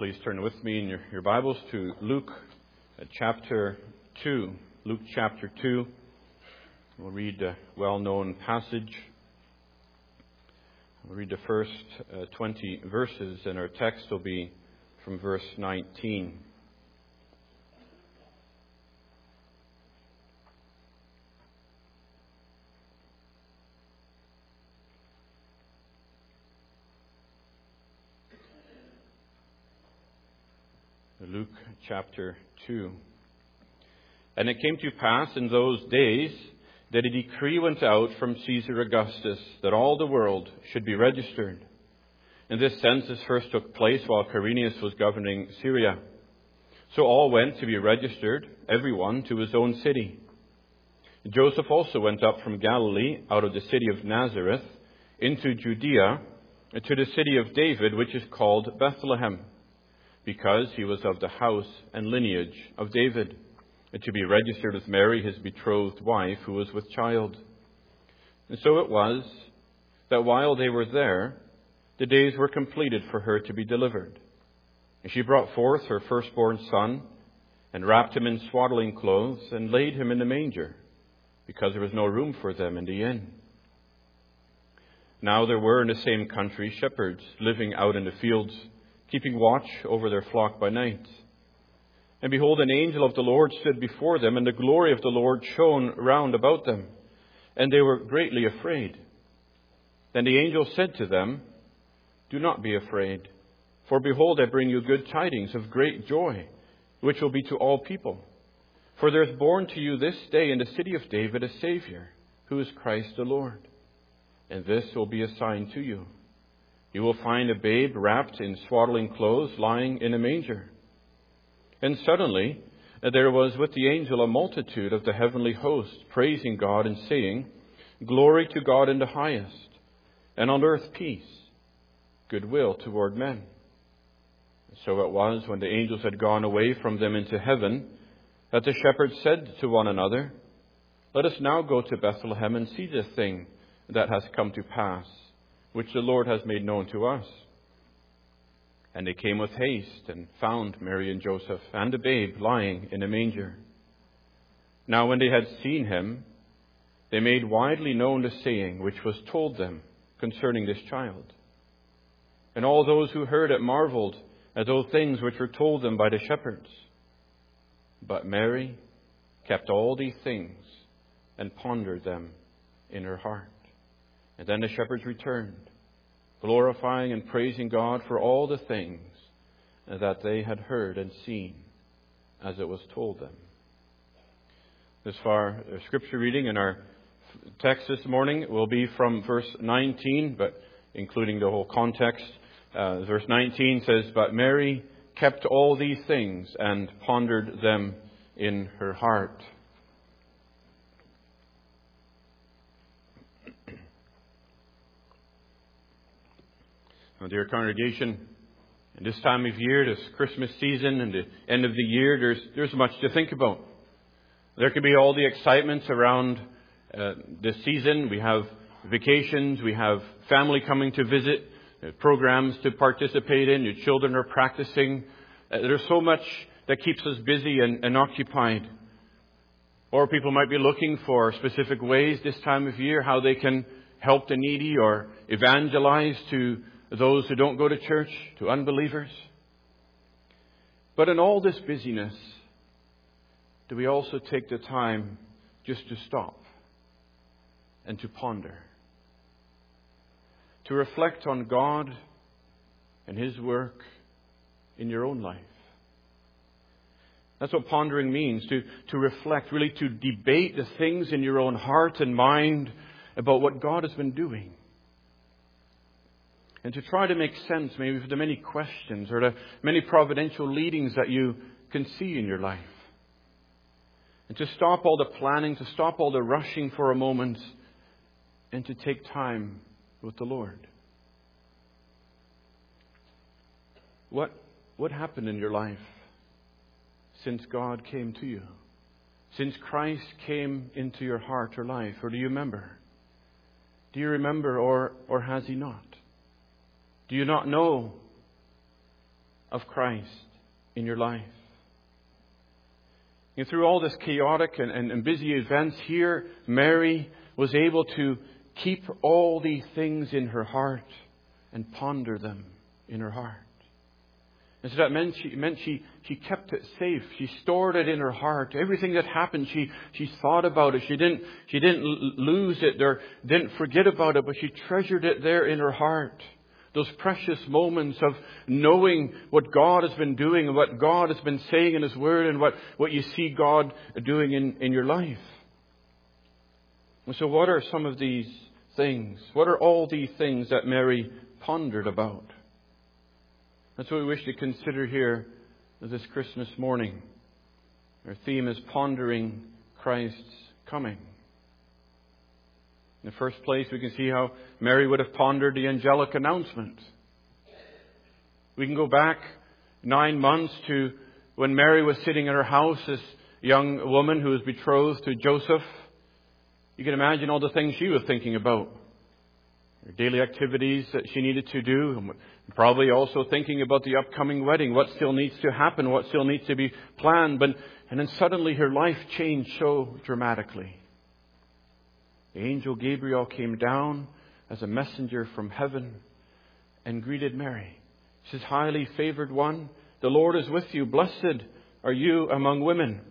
Please turn with me in your Bibles to Luke chapter 2. Luke chapter 2. We'll read a well-known passage. We'll read the first 20 verses, and our text will be from verse 19. Luke chapter 2. And it came to pass in those days that a decree went out from Caesar Augustus that all the world should be registered. And this census first took place while Quirinius was governing Syria. So all went to be registered, everyone to his own city. Joseph also went up from Galilee, out of the city of Nazareth, into Judea, to the city of David, which is called Bethlehem, because he was of the house and lineage of David, and to be registered with Mary, his betrothed wife, who was with child. And so it was that while they were there, the days were completed for her to be delivered. And she brought forth her firstborn son, and wrapped him in swaddling clothes, and laid him in the manger, because there was no room for them in the inn. Now there were in the same country shepherds living out in the fields, keeping watch over their flock by night. And behold, an angel of the Lord stood before them, and the glory of the Lord shone round about them, and they were greatly afraid. Then the angel said to them, "Do not be afraid, for behold, I bring you good tidings of great joy, which will be to all people. For there is born to you this day in the city of David a Savior, who is Christ the Lord. And this will be a sign to you. You will find a babe wrapped in swaddling clothes, lying in a manger." And suddenly there was with the angel a multitude of the heavenly host, praising God and saying, "Glory to God in the highest, and on earth peace, goodwill toward men." So it was, when the angels had gone away from them into heaven, that the shepherds said to one another, "Let us now go to Bethlehem and see the thing that has come to pass, which the Lord has made known to us." And they came with haste and found Mary and Joseph and the babe lying in a manger. Now when they had seen him, they made widely known the saying which was told them concerning this child. And all those who heard it marveled at those things which were told them by the shepherds. But Mary kept all these things and pondered them in her heart. And then the shepherds returned, glorifying and praising God for all the things that they had heard and seen as it was told them. This far, the scripture reading in our text this morning will be from verse 19, but including the whole context. Verse 19 says, "But Mary kept all these things and pondered them in her heart." Now, dear congregation, in this time of year, this Christmas season and the end of the year, there's much to think about. There can be all the excitement around this season. We have vacations, we have family coming to visit, programs to participate in, your children are practicing. There's so much that keeps us busy and occupied. Or people might be looking for specific ways this time of year how they can help the needy or evangelize to those who don't go to church, to unbelievers. But in all this busyness, do we also take the time just to stop and to ponder, to reflect on God and His work in your own life? That's what pondering means, to reflect, really to debate the things in your own heart and mind about what God has been doing. And to try to make sense maybe of the many questions or the many providential leadings that you can see in your life. And to stop all the planning, to stop all the rushing for a moment, and to take time with the Lord. What happened in your life since God came to you? Since Christ came into your heart or life? Or do you remember? Do you remember, or has He not? Do you not know of Christ in your life. And through all this chaotic and busy events here, Mary was able to keep all these things in her heart and ponder them in her heart. And so that meant she kept it safe. She stored it in her heart. Everything that happened, she thought about it. She didn't lose it or didn't forget about it, but she treasured it there in her heart. Those precious moments of knowing what God has been doing and what God has been saying in His Word and what you see God doing in your life. And so what are some of these things? What are all these things that Mary pondered about? That's what we wish to consider here this Christmas morning. Our theme is pondering Christ's coming. In the first place, we can see how Mary would have pondered the angelic announcement. We can go back 9 months to when Mary was sitting in her house, this young woman who was betrothed to Joseph. You can imagine all the things she was thinking about. Her daily activities that she needed to do. And probably also thinking about the upcoming wedding. What still needs to happen. What still needs to be planned. And then suddenly her life changed so dramatically. The angel Gabriel came down as a messenger from heaven and greeted Mary. He says, "Highly favored one, the Lord is with you. Blessed are you among women."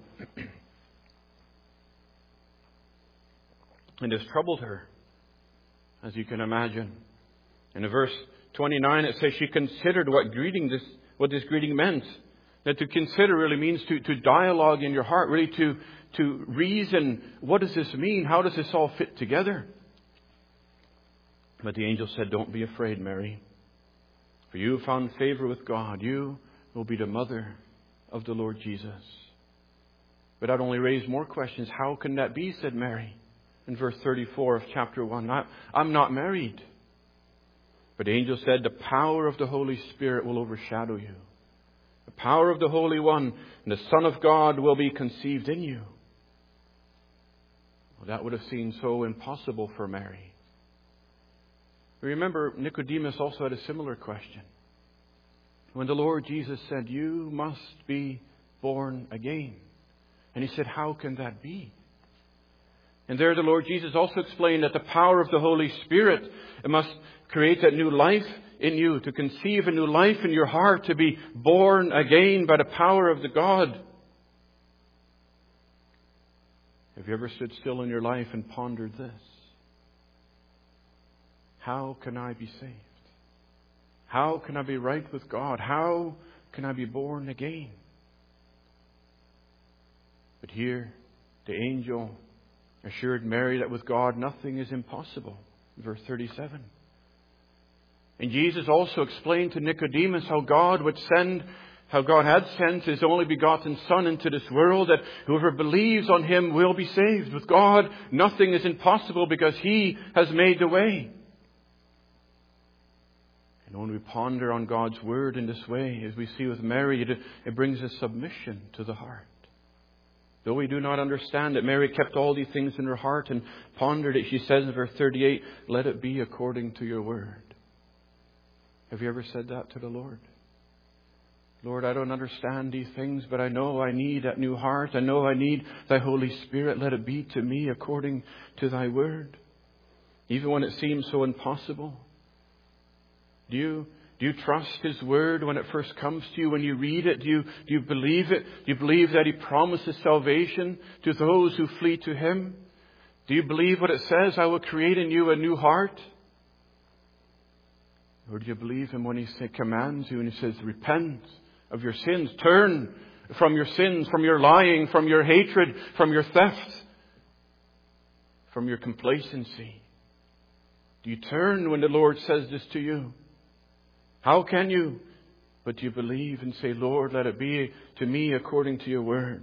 And this troubled her, as you can imagine. In verse 29, it says she considered what this greeting meant. That to consider really means to dialogue in your heart, really to reason, what does this mean? How does this all fit together? But the angel said, "Don't be afraid, Mary. For you have found favor with God. You will be the mother of the Lord Jesus." But that only raised more questions. How can that be, said Mary, in verse 34 of chapter 1. I'm not married. But the angel said, "The power of the Holy Spirit will overshadow you. The power of the Holy One and the Son of God will be conceived in you." Well, that would have seemed so impossible for Mary. Remember, Nicodemus also had a similar question. When the Lord Jesus said, "You must be born again." And he said, "How can that be?" And there the Lord Jesus also explained that the power of the Holy Spirit must create that new life in you, to conceive a new life in your heart, to be born again by the power of the God. Have you ever stood still in your life and pondered this? How can I be saved? How can I be right with God? How can I be born again? But here, the angel assured Mary that with God nothing is impossible. Verse 37. And Jesus also explained to Nicodemus how God had sent His only begotten Son into this world, that whoever believes on Him will be saved. With God, nothing is impossible because He has made the way. And when we ponder on God's Word in this way, as we see with Mary, it brings a submission to the heart. Though we do not understand it, Mary kept all these things in her heart and pondered it. She says in verse 38, "Let it be according to your word." Have you ever said that to the Lord? "Lord, I don't understand these things, but I know I need that new heart. I know I need Thy Holy Spirit. Let it be to me according to Thy word." Even when it seems so impossible. Do you trust His word when it first comes to you? When you read it, do you believe it? Do you believe that He promises salvation to those who flee to Him? Do you believe what it says, "I will create in you a new heart"? Or do you believe Him when He commands you and He says, "Repent of your sins. Turn from your sins, from your lying, from your hatred, from your theft, from your complacency"? Do you turn when the Lord says this to you? How can you? But you believe and say, "Lord, let it be to me according to your word."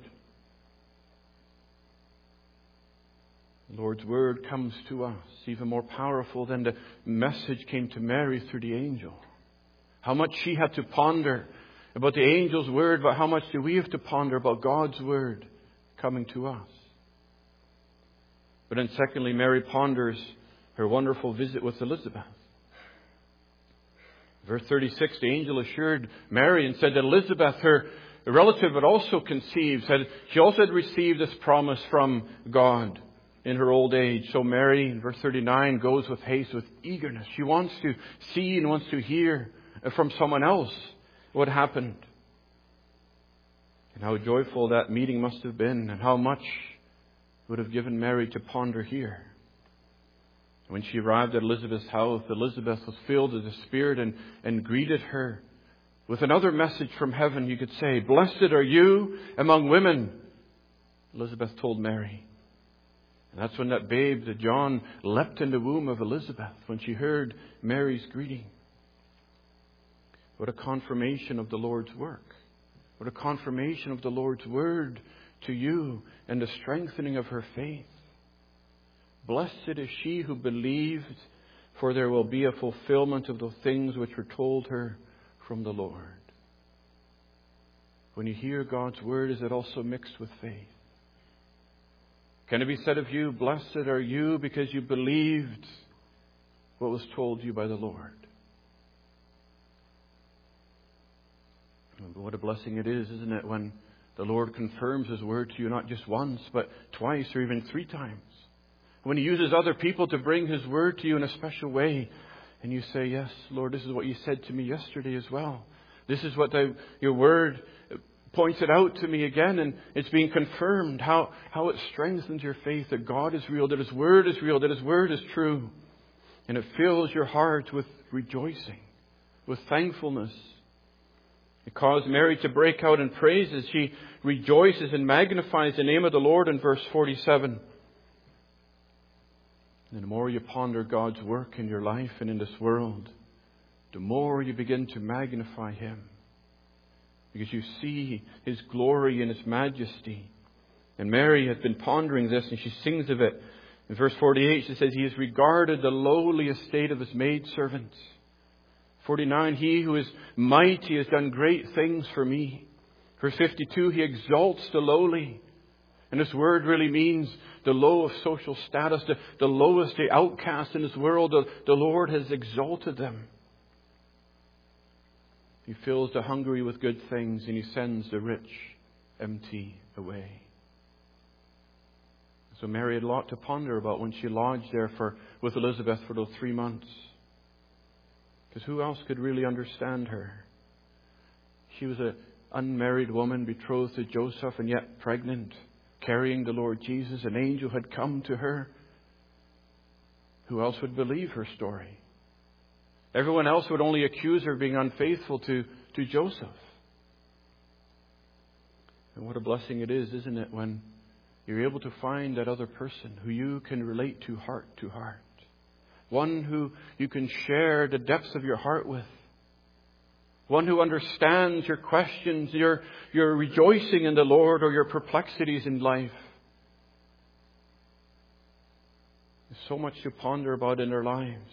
The Lord's word comes to us even more powerful than the message came to Mary through the angel. How much she had to ponder about the angel's word, but how much do we have to ponder about God's word coming to us? But then secondly, Mary ponders her wonderful visit with Elizabeth. Verse 36, the angel assured Mary and said that Elizabeth, her relative, had also conceived. She also had received this promise from God in her old age. So Mary, in verse 39, goes with haste, with eagerness. She wants to see and wants to hear from someone else what happened. And how joyful that meeting must have been, and how much would have given Mary to ponder here. When she arrived at Elizabeth's house, Elizabeth was filled with the Spirit and greeted her with another message from heaven. You could say, "Blessed are you among women," Elizabeth told Mary. And that's when that babe, that John, leapt in the womb of Elizabeth when she heard Mary's greeting. What a confirmation of the Lord's work. What a confirmation of the Lord's word to you and the strengthening of her faith. Blessed is she who believed, for there will be a fulfillment of the things which were told her from the Lord. When you hear God's word, is it also mixed with faith? Can it be said of you, "Blessed are you because you believed what was told you by the Lord"? What a blessing it is, isn't it, when the Lord confirms His word to you not just once, but twice or even 3 times. When He uses other people to bring His word to you in a special way, and you say, "Yes, Lord, this is what you said to me yesterday as well. This is what your word pointed out to me again," and it's being confirmed. How it strengthens your faith that God is real, that His word is real, that His word is true. And it fills your heart with rejoicing, with thankfulness. It caused Mary to break out in praise as she rejoices and magnifies the name of the Lord in verse 47. And the more you ponder God's work in your life and in this world, the more you begin to magnify Him. Because you see His glory and His majesty. And Mary had been pondering this, and she sings of it. In verse 48, she says, "He has regarded the lowly estate of His maidservant." 49, "He who is mighty has done great things for me." Verse 52, "He exalts the lowly." And this word really means the low of social status, the lowest, the outcast in this world. The Lord has exalted them. He fills the hungry with good things, and He sends the rich empty away. So Mary had a lot to ponder about when she lodged there with Elizabeth for those 3 months. Because who else could really understand her? She was an unmarried woman betrothed to Joseph and yet pregnant, carrying the Lord Jesus. An angel had come to her. Who else would believe her story? Everyone else would only accuse her of being unfaithful to Joseph. And what a blessing it is, isn't it, when you're able to find that other person who you can relate to heart. One who you can share the depths of your heart with. One who understands your questions, your rejoicing in the Lord, or your perplexities in life. There's so much to ponder about in our lives.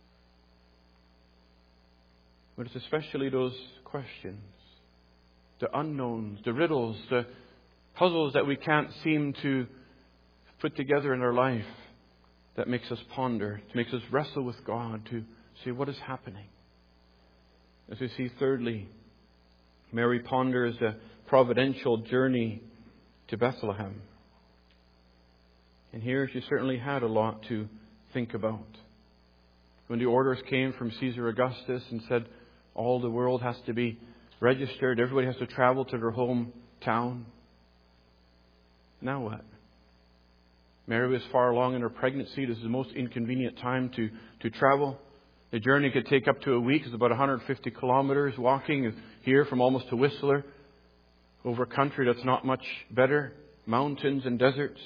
But it's especially those questions, the unknowns, the riddles, the puzzles that we can't seem to put together in our life, that makes us ponder, makes us wrestle with God to see what is happening. As we see, thirdly, Mary ponders the providential journey to Bethlehem. And here she certainly had a lot to think about. When the orders came from Caesar Augustus and said all the world has to be registered, everybody has to travel to their hometown. Now what? Mary was far along in her pregnancy. This is the most inconvenient time to travel. The journey could take up to a week. It's about 150 kilometers walking here from almost to Whistler, over a country that's not much better, mountains and deserts.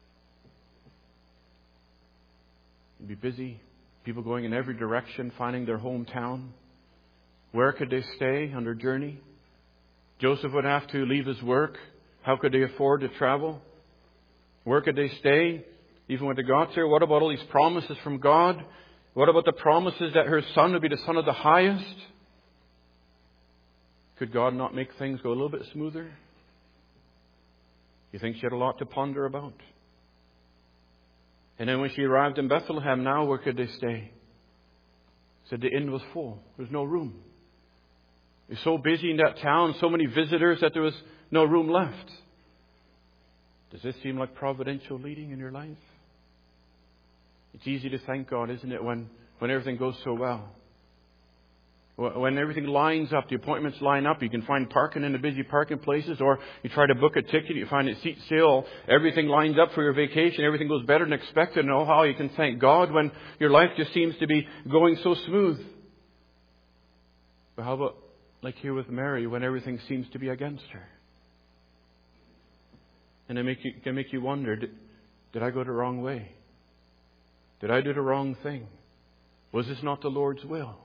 You'd be busy, people going in every direction, finding their hometown. Where could they stay on their journey? Joseph would have to leave his work. How could they afford to travel? Where could they stay? Even when they got there, what about all these promises from God? What about the promises that her son would be the son of the highest? Could God not make things go a little bit smoother? You think she had a lot to ponder about? And then when she arrived in Bethlehem, now where could they stay? Said the inn was full. There was no room. It was so busy in that town, so many visitors, that there was no room left. Does this seem like providential leading in your life? It's easy to thank God, isn't it, when everything goes so well. When everything lines up, the appointments line up, you can find parking in the busy parking places, or you try to book a ticket, you find a seat sale, everything lines up for your vacation, everything goes better than expected, and oh, how you can thank God when your life just seems to be going so smooth. But how about, like here with Mary, when everything seems to be against her? And it can make you wonder, did I go the wrong way? Did I do the wrong thing? Was this not the Lord's will?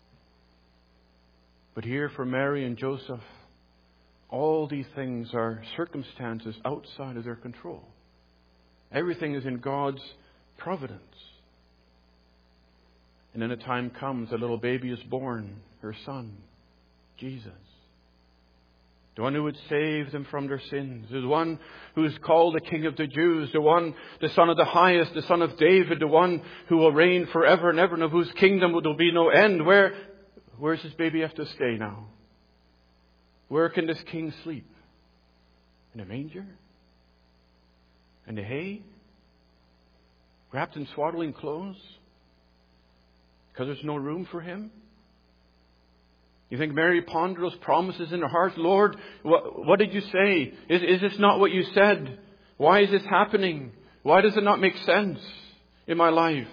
But here for Mary and Joseph, all these things are circumstances outside of their control. Everything is in God's providence. And then a time comes, a little baby is born, her son, Jesus. The one who would save them from their sins. The one who is called the King of the Jews. The Son of the Highest, the Son of David. The one who will reign forever and ever, and of whose kingdom there will be no end. Where's this baby have to stay now? Where can this king sleep? In a manger? In the hay? Wrapped in swaddling clothes? Because there's no room for him? You think Mary pondered those promises in her heart? Lord, what did you say? Is this not what you said? Why is this happening? Why does it not make sense in my life?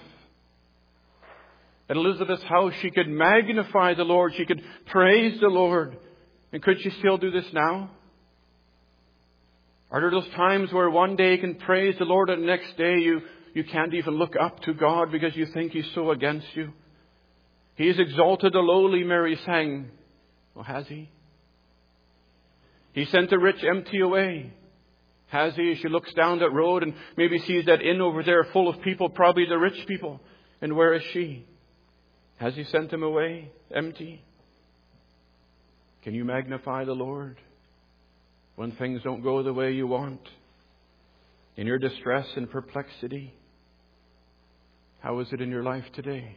At Elizabeth's house, she could magnify the Lord. She could praise the Lord. And could she still do this now? Are there those times where one day you can praise the Lord and the next day you can't even look up to God because you think He's so against you? He has exalted the lowly, Mary sang. Well, has He? He sent the rich empty away. Has He? She looks down that road and maybe sees that inn over there full of people, probably the rich people. And where is she? Has He sent them away empty? Can you magnify the Lord when things don't go the way you want? In your distress and perplexity? How is it in your life today?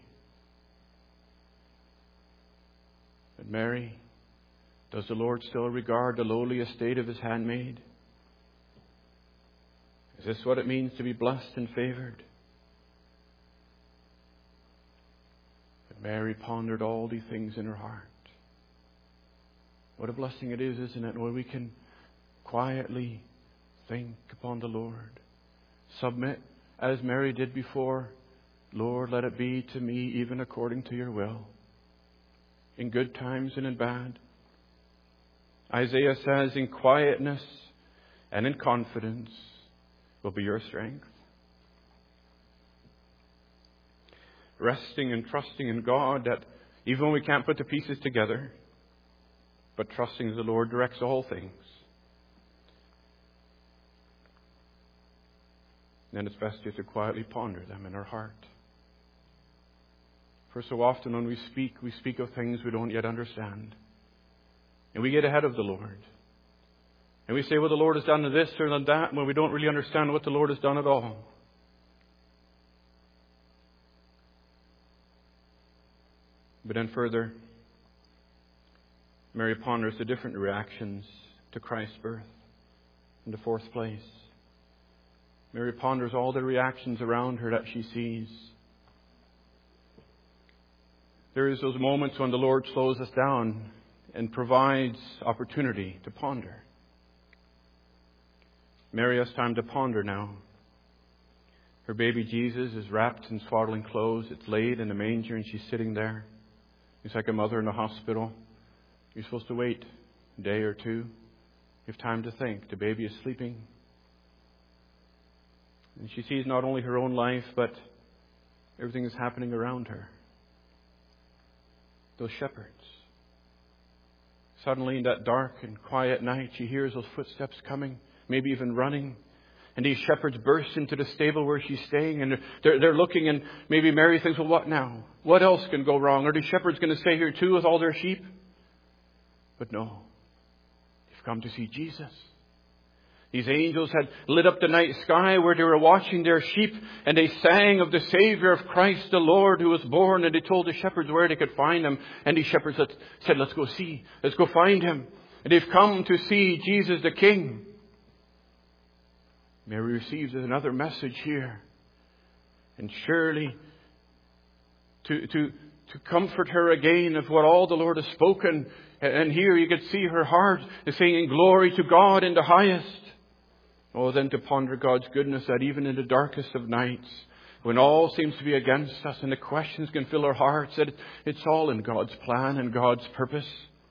But Mary, does the Lord still regard the lowly estate of His handmaid? Is this what it means to be blessed and favored? But Mary pondered all these things in her heart. What a blessing it is, isn't it, when we can quietly think upon the Lord. Submit as Mary did before. Lord, let it be to me even according to your will. In good times and in bad. Isaiah says, in quietness and in confidence will be your strength. Resting and trusting in God that even when we can't put the pieces together, but trusting the Lord directs all things. Then it's best just to quietly ponder them in our heart. For so often when we speak of things we don't yet understand. And we get ahead of the Lord. And we say, well, the Lord has done this or done that, when we don't really understand what the Lord has done at all. But then further, Mary ponders the different reactions to Christ's birth. In the fourth place, Mary ponders all the reactions around her that she sees. There is those moments when the Lord slows us down and provides opportunity to ponder. Mary has time to ponder now. Her baby Jesus is wrapped in swaddling clothes. It's laid in a manger and she's sitting there. It's like a mother in a hospital. You're supposed to wait a day or two. You have time to think. The baby is sleeping. And she sees not only her own life, but everything is happening around her. Those shepherds. Suddenly in that dark and quiet night, she hears those footsteps coming, maybe even running. And these shepherds burst into the stable where she's staying, and they're looking, and maybe Mary thinks, well, what now? What else can go wrong? Are these shepherds going to stay here too with all their sheep? But no. They've come to see Jesus. These angels had lit up the night sky where they were watching their sheep, and they sang of the Savior of Christ, the Lord who was born, and they told the shepherds where they could find him. And these shepherds said, let's go see, let's go find him. And they've come to see Jesus the King. Mary receives another message here. And surely to comfort her again of what all the Lord has spoken. And here you could see her heart is singing glory to God in the highest. Oh, then to ponder God's goodness that even in the darkest of nights, when all seems to be against us and the questions can fill our hearts, that it's all in God's plan and God's purpose.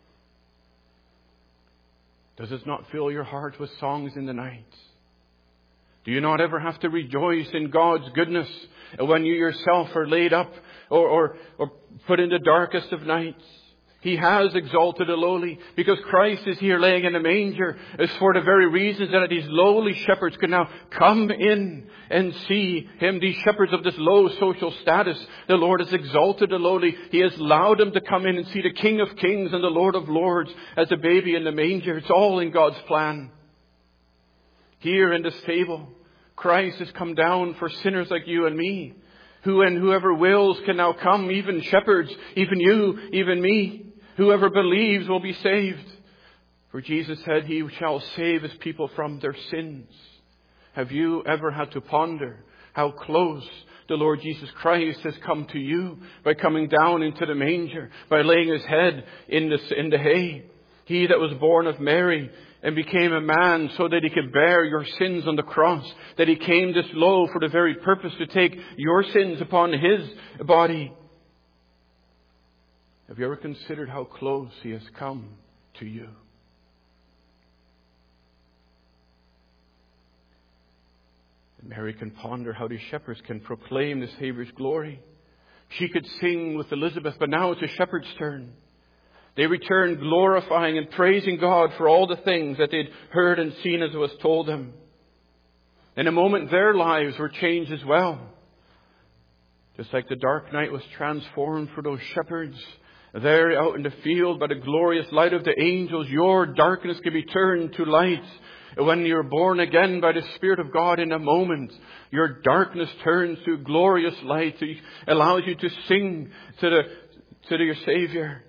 Does it not fill your heart with songs in the night? Do you not ever have to rejoice in God's goodness when you yourself are laid up or put in the darkest of nights? He has exalted the lowly, because Christ is here laying in a manger. It's for the very reasons that these lowly shepherds can now come in and see him. These shepherds of this low social status, the Lord has exalted the lowly. He has allowed them to come in and see the King of Kings and the Lord of Lords as a baby in the manger. It's all in God's plan. Here in this table, Christ has come down for sinners like you and me, who and whoever wills can now come, even shepherds, even you, even me. Whoever believes will be saved. For Jesus said he shall save his people from their sins. Have you ever had to ponder how close the Lord Jesus Christ has come to you by coming down into the manger, by laying his head in the hay? He that was born of Mary and became a man so that he could bear your sins on the cross, that he came this low for the very purpose to take your sins upon his body. Have you ever considered how close he has come to you? And Mary can ponder how these shepherds can proclaim the Savior's glory. She could sing with Elizabeth, but now it's the shepherds' turn. They return glorifying and praising God for all the things that they'd heard and seen as it was told them. In a moment, their lives were changed as well. Just like the dark night was transformed for those shepherds there out in the field by the glorious light of the angels, your darkness can be turned to light. When you're born again by the Spirit of God in a moment, your darkness turns to glorious light. It allows you to sing to your Savior.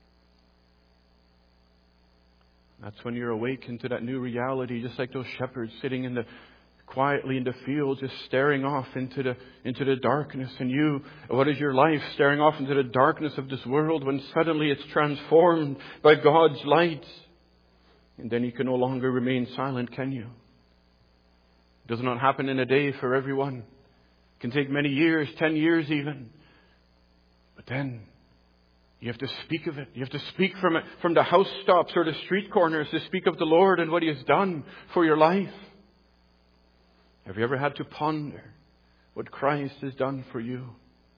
That's when you're awakened to that new reality, just like those shepherds sitting quietly in the field, just staring off into the darkness. And you, what is your life? Staring off into the darkness of this world when suddenly it's transformed by God's light. And then you can no longer remain silent, can you? It does not happen in a day for everyone. It can take many years, 10 years even. But then you have to speak of it. You have to speak from the housetops or the street corners to speak of the Lord and what he has done for your life. Have you ever had to ponder what Christ has done for you?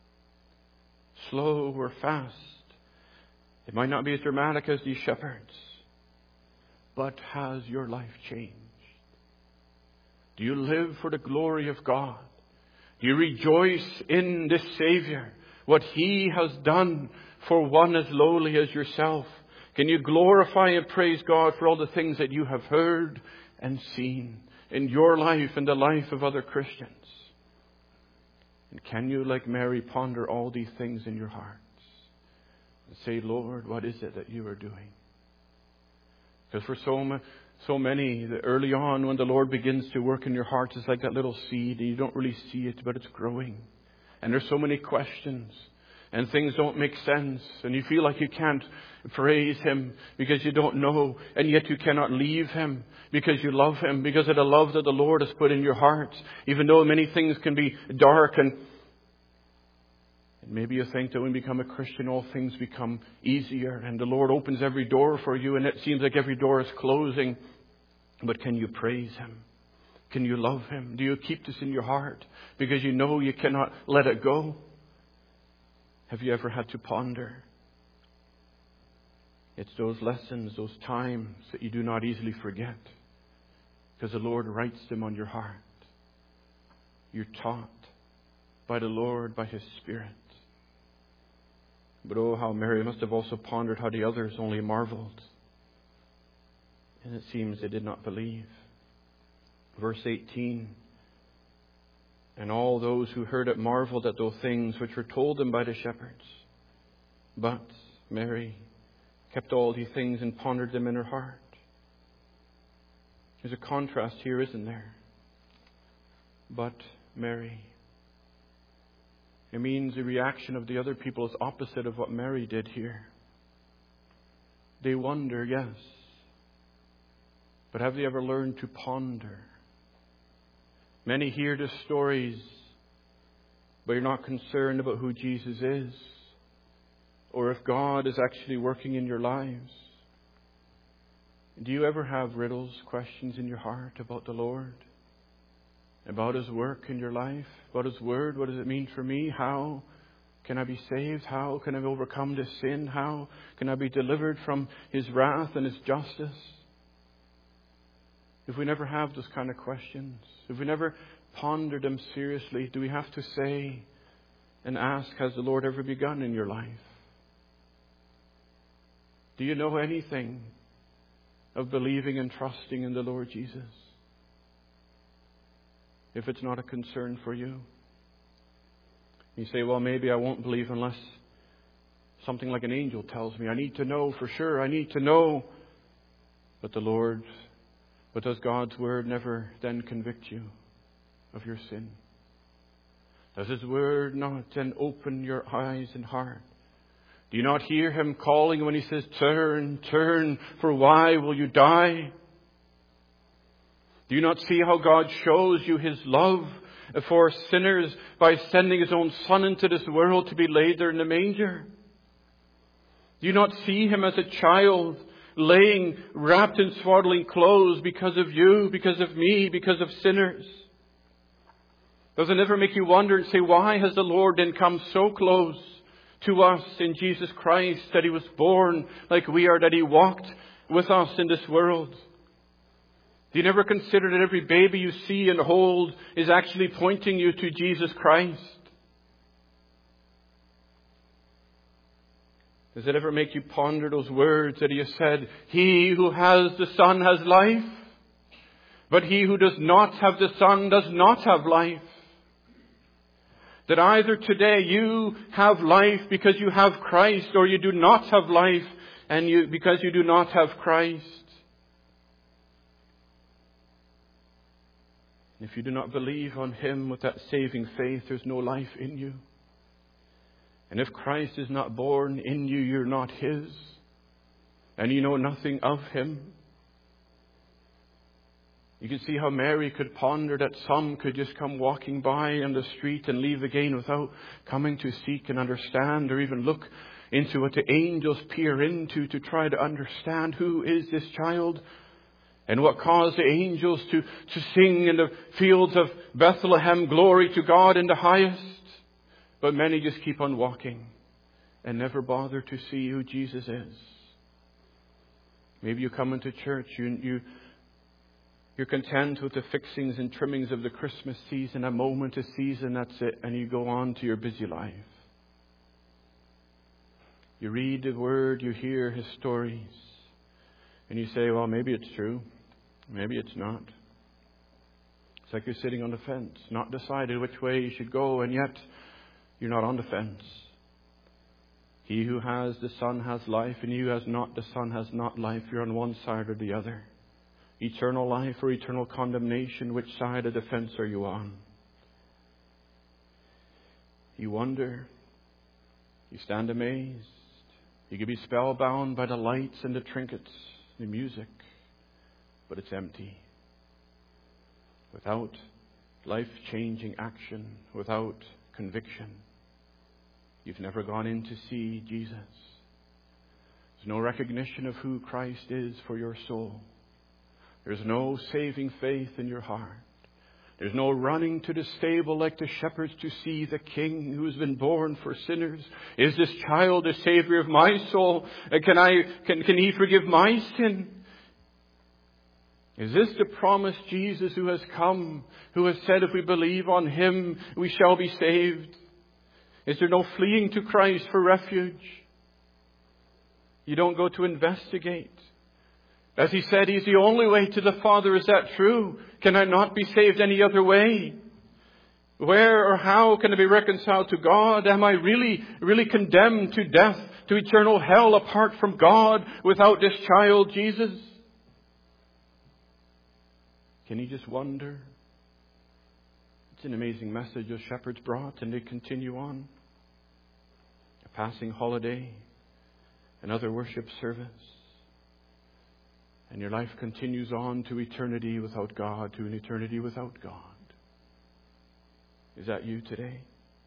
Slow or fast. It might not be as dramatic as these shepherds. But has your life changed? Do you live for the glory of God? Do you rejoice in this Savior? What he has done for one as lowly as yourself? Can you glorify and praise God for all the things that you have heard and seen in your life and the life of other Christians? And can you, like Mary, ponder all these things in your hearts and say, Lord, what is it that you are doing? Because for so many, early on when the Lord begins to work in your hearts, it's like that little seed. And you don't really see it, but it's growing. And there's so many questions. And things don't make sense. And you feel like you can't praise him because you don't know. And yet you cannot leave him because you love him. Because of the love that the Lord has put in your heart. Even though many things can be dark. And maybe you think that when you become a Christian, all things become easier. And the Lord opens every door for you. And it seems like every door is closing. But can you praise him? Can you love him? Do you keep this in your heart? Because you know you cannot let it go. Have you ever had to ponder? It's those lessons, those times that you do not easily forget. Because the Lord writes them on your heart. You're taught by the Lord, by his Spirit. But oh, how Mary must have also pondered how the others only marveled. And it seems they did not believe. Verse 18. And all those who heard it marveled at those things which were told them by the shepherds. But Mary kept all these things and pondered them in her heart. There's a contrast here, isn't there? But Mary. It means the reaction of the other people is opposite of what Mary did here. They wonder, yes. But have they ever learned to ponder? Many hear the stories, but you're not concerned about who Jesus is, or if God is actually working in your lives. Do you ever have riddles, questions in your heart about the Lord? About His work in your life? About His Word? What does it mean for me? How can I be saved? How can I overcome this sin? How can I be delivered from His wrath and His justice? If we never have those kind of questions, if we never ponder them seriously, do we have to say and ask, has the Lord ever begun in your life? Do you know anything of believing and trusting in the Lord Jesus? If it's not a concern for you. You say, well, maybe I won't believe unless something like an angel tells me. I need to know for sure. I need to know. But does God's Word never then convict you of your sin? Does His Word not then open your eyes and heart? Do you not hear Him calling when He says, turn, turn, for why will you die? Do you not see how God shows you His love for sinners by sending His own Son into this world to be laid there in the manger? Do you not see Him as a child laying wrapped in swaddling clothes because of you, because of me, because of sinners? Does it ever make you wonder and say, why has the Lord then come so close to us in Jesus Christ, that He was born like we are, that He walked with us in this world? Do you never consider that every baby you see and hold is actually pointing you to Jesus Christ? Does it ever make you ponder those words that He has said, He who has the Son has life, but he who does not have the Son does not have life? That either today you have life because you have Christ, or you do not have life because you do not have Christ. If you do not believe on Him with that saving faith, there's no life in you. And if Christ is not born in you, you're not His. And you know nothing of Him. You can see how Mary could ponder that some could just come walking by on the street and leave again without coming to seek and understand, or even look into what the angels peer into to try to understand who is this child. And what caused the angels to sing in the fields of Bethlehem, glory to God in the highest. But many just keep on walking and never bother to see who Jesus is. Maybe you come into church, you're content with the fixings and trimmings of the Christmas season, a moment, a season, that's it, and you go on to your busy life. You read the Word, you hear His stories, and you say, well, maybe it's true. Maybe it's not. It's like you're sitting on the fence, not decided which way you should go, and yet you're not on the fence. He who has the Son has life, and he who has not the Son has not life. You're on one side or the other. Eternal life or eternal condemnation, which side of the fence are you on? You wonder. You stand amazed. You can be spellbound by the lights and the trinkets, the music. But it's empty. Without life-changing action, without conviction, you've never gone in to see Jesus. There's no recognition of who Christ is for your soul. There's no saving faith in your heart. There's no running to the stable like the shepherds to see the King who has been born for sinners. Is this child the Savior of my soul? Can He forgive my sin? Is this the promised Jesus who has come, who has said if we believe on Him, we shall be saved? Is there no fleeing to Christ for refuge? You don't go to investigate. As he said, He's the only way to the Father. Is that true? Can I not be saved any other way? Where or how can I be reconciled to God? Am I really condemned to death, to eternal hell apart from God without this child, Jesus? Can you just wonder? It's an amazing message the shepherds brought, and they continue on. A passing holiday, another worship service, and your life continues on to eternity without God, to an eternity without God. Is that you today?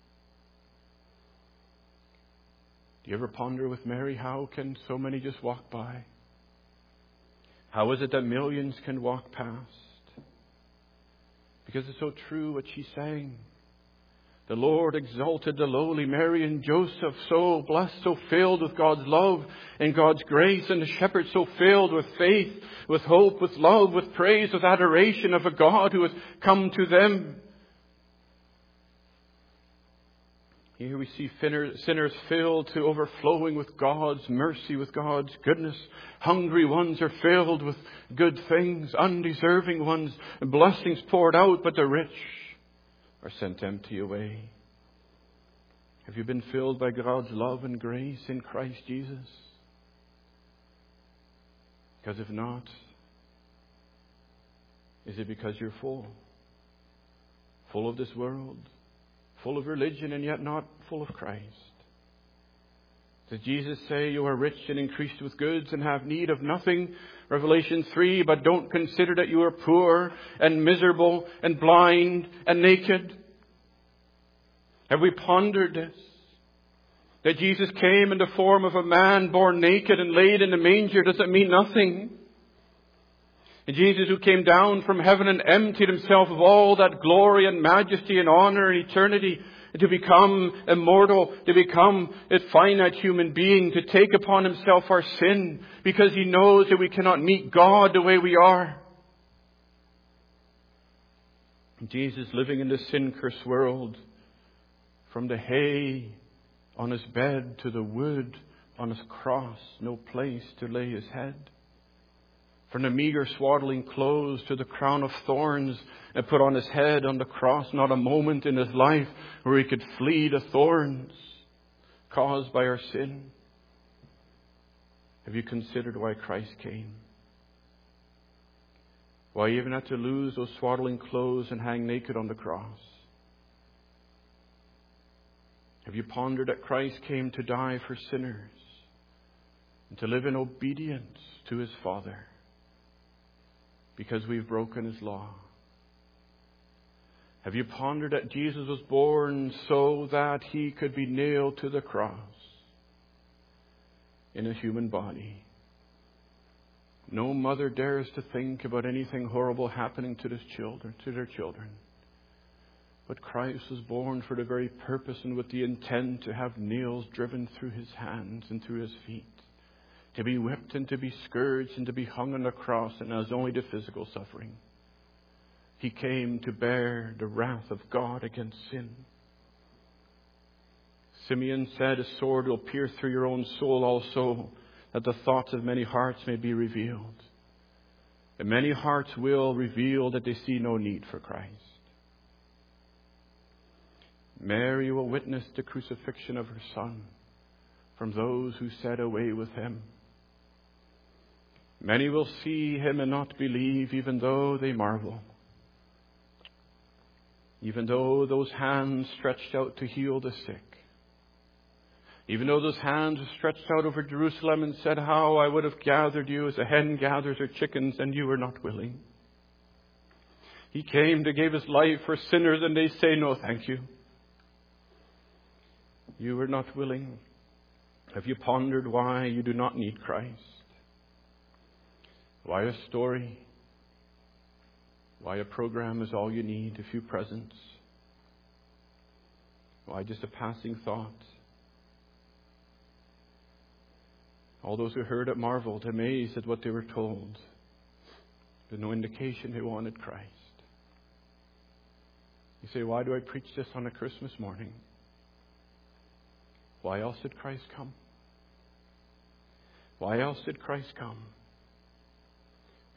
Do you ever ponder with Mary, how can so many just walk by? How is it that millions can walk past? Because it's so true what she sang. The Lord exalted the lowly, Mary and Joseph, so blessed, so filled with God's love and God's grace, and the shepherds so filled with faith, with hope, with love, with praise, with adoration of a God who has come to them. Here we see sinners filled to overflowing with God's mercy, with God's goodness. Hungry ones are filled with good things, undeserving ones, blessings poured out, but the rich are sent empty away. Have you been filled by God's love and grace in Christ Jesus? Because if not, is it because you're full of this world? Full of religion and yet not full of Christ? Does Jesus say you are rich and increased with goods and have need of nothing? Revelation 3, but don't consider that you are poor and miserable and blind and naked. Have we pondered this? That Jesus came in the form of a man born naked and laid in a manger, does it mean nothing? And Jesus, who came down from heaven and emptied Himself of all that glory and majesty and honor and eternity, to become immortal, to become a finite human being, to take upon Himself our sin, because He knows that we cannot meet God the way we are. Jesus, living in this sin-cursed world, from the hay on His bed to the wood on His cross, no place to lay His head. From the meager swaddling clothes to the crown of thorns and put on His head on the cross, not a moment in His life where He could flee the thorns caused by our sin. Have you considered why Christ came? Why He even had to lose those swaddling clothes and hang naked on the cross? Have you pondered that Christ came to die for sinners and to live in obedience to His Father? Because we've broken His law. Have you pondered that Jesus was born so that He could be nailed to the cross in a human body? No mother dares to think about anything horrible happening to their children. But Christ was born for the very purpose and with the intent to have nails driven through His hands and through His feet, to be whipped and to be scourged and to be hung on the cross, and as only the physical suffering. He came to bear the wrath of God against sin. Simeon said, a sword will pierce through your own soul also, that the thoughts of many hearts may be revealed. And many hearts will reveal that they see no need for Christ. Mary will witness the crucifixion of her Son from those who said, away with Him. Many will see Him and not believe, even though they marvel. Even though those hands stretched out to heal the sick. Even though those hands were stretched out over Jerusalem and said, how I would have gathered you as a hen gathers her chickens, and you were not willing. He came to give His life for sinners, and they say, no, thank you. You were not willing. Have you pondered why you do not need Christ? Why a story? Why a program is all you need? A few presents? Why just a passing thought? All those who heard it marveled, amazed at what they were told. There's no indication they wanted Christ. You say, why do I preach this on a Christmas morning? Why else did Christ come? Why else did Christ come?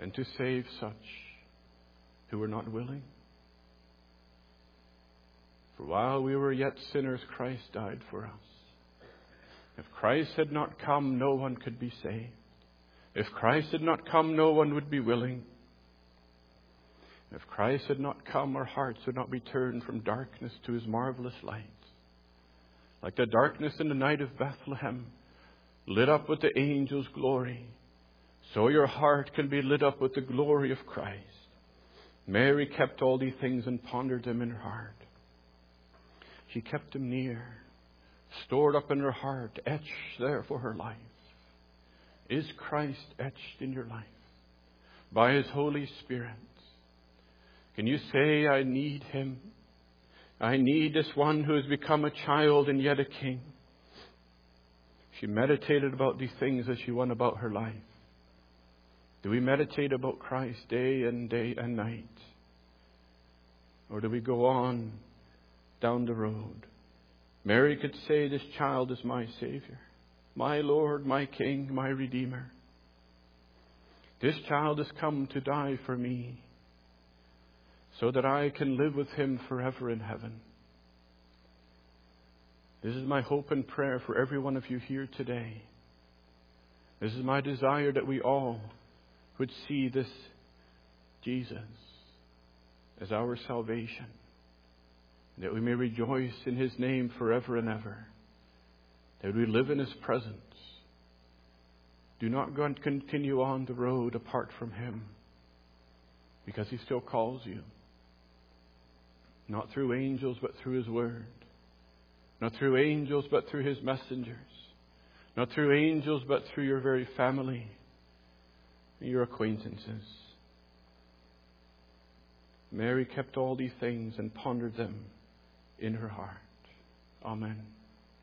and to save such who were not willing. For while we were yet sinners, Christ died for us. If Christ had not come, no one could be saved. If Christ had not come, no one would be willing. If Christ had not come, our hearts would not be turned from darkness to His marvelous light. Like the darkness in the night of Bethlehem, lit up with the angels' glory, so your heart can be lit up with the glory of Christ. Mary kept all these things and pondered them in her heart. She kept them near, stored up in her heart, etched there for her life. Is Christ etched in your life by His Holy Spirit? Can you say, I need Him? I need this one who has become a child and yet a king. She meditated about these things as she went about her life. Do we meditate about Christ day and night? Or do we go on down the road? Mary could say, this child is my Savior, my Lord, my King, my Redeemer. This child has come to die for me, so that I can live with Him forever in heaven. This is my hope and prayer for every one of you here today. This is my desire that we all would see this Jesus as our salvation, that we may rejoice in His name forever and ever, that we live in His presence. Do not go and continue on the road apart from Him, because He still calls you. Not through angels, but through His Word. Not through angels, but through His messengers. Not through angels, but through your very family, your acquaintances. Mary kept all these things and pondered them in her heart. Amen.